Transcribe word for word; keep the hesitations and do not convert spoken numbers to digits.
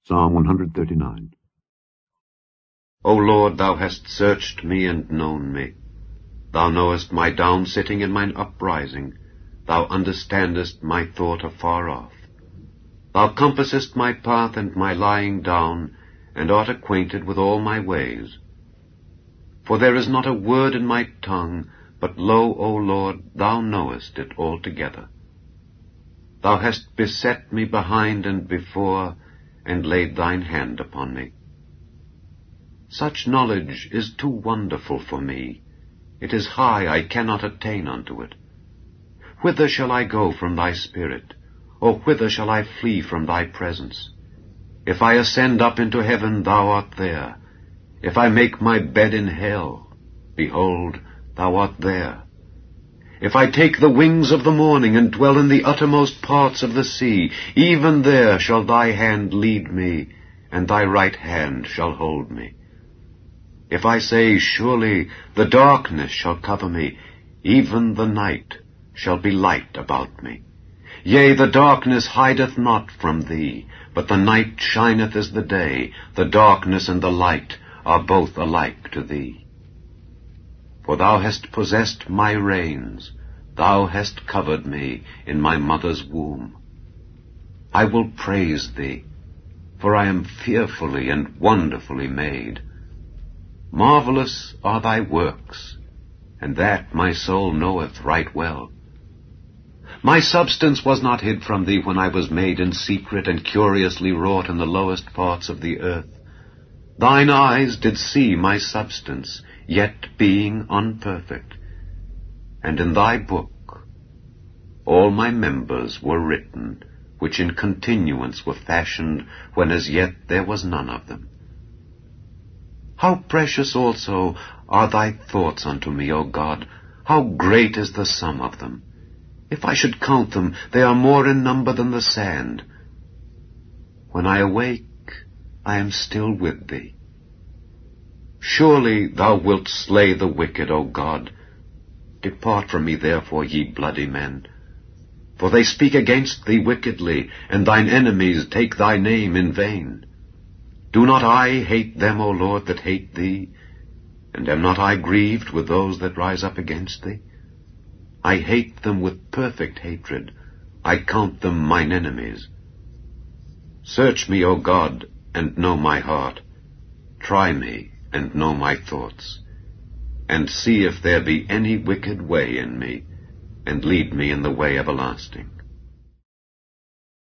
Psalm one thirty-nine. O Lord, thou hast searched me and known me. Thou knowest my down-sitting and mine uprising. Thou understandest my thought afar off. Thou compassest my path and my lying down, and art acquainted with all my ways. For there is not a word in my tongue, but lo, O Lord, thou knowest it altogether. Thou hast beset me behind and before, and laid thine hand upon me. Such knowledge is too wonderful for me. It is high, I cannot attain unto it. Whither shall I go from thy spirit? Or whither shall I flee from thy presence? If I ascend up into heaven, thou art there. If I make my bed in hell, behold, thou art there. If I take the wings of the morning, and dwell in the uttermost parts of the sea, even there shall thy hand lead me, and thy right hand shall hold me. If I say, surely the darkness shall cover me, even the night shall be light about me. Yea, the darkness hideth not from thee, but the night shineth as the day. The darkness and the light are both alike to thee. For thou hast possessed my reins, thou hast covered me in my mother's womb. I will praise thee, for I am fearfully and wonderfully made. Marvelous are thy works, and that my soul knoweth right well. My substance was not hid from thee when I was made in secret and curiously wrought in the lowest parts of the earth. Thine eyes did see my substance, yet being unperfect. And in thy book all my members were written, which in continuance were fashioned, when as yet there was none of them. How precious also are thy thoughts unto me, O God! How great is the sum of them! If I should count them, they are more in number than the sand. When I awake, I am still with thee. Surely thou wilt slay the wicked, O God. Depart from me therefore, ye bloody men. For they speak against thee wickedly, and thine enemies take thy name in vain. Do not I hate them, O Lord, that hate thee? And am not I grieved with those that rise up against thee? I hate them with perfect hatred. I count them mine enemies. Search me, O God, and know my heart. Try me, and know my thoughts. And see if there be any wicked way in me, and lead me in the way everlasting.